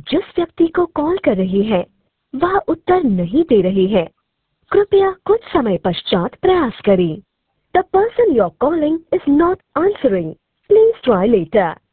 जिस व्यक्ति को कॉल कर रही है वह उत्तर नहीं दे रही है। कृपया कुछ समय पश्चात प्रयास करें। The person you are calling is not answering. Please try letter.